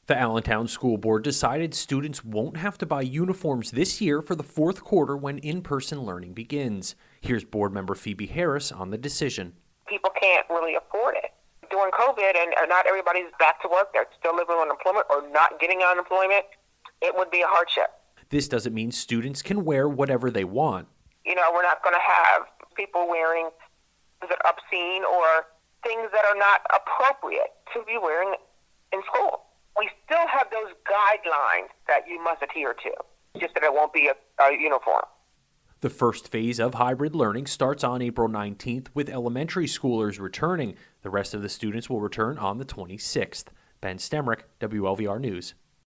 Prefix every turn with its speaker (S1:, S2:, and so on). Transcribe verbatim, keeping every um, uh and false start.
S1: The Allentown School Board decided students won't have to buy uniforms this year for the fourth quarter when in-person learning begins. Here's board member Phoebe Harris on the decision.
S2: People can't really afford it. During COVID, and not everybody's back to work, they're still living on unemployment or not getting unemployment, it would be a hardship.
S1: This doesn't mean students can wear whatever they want.
S2: You know, we're not going to have people wearing things that are obscene or things that are not appropriate to be wearing in school. We still have those guidelines that you must adhere to, just that it won't be a, a uniform.
S1: The first phase of hybrid learning starts on April nineteenth with elementary schoolers returning. The rest of the students will return on the twenty-sixth. Ben Stemrick, W L V R News.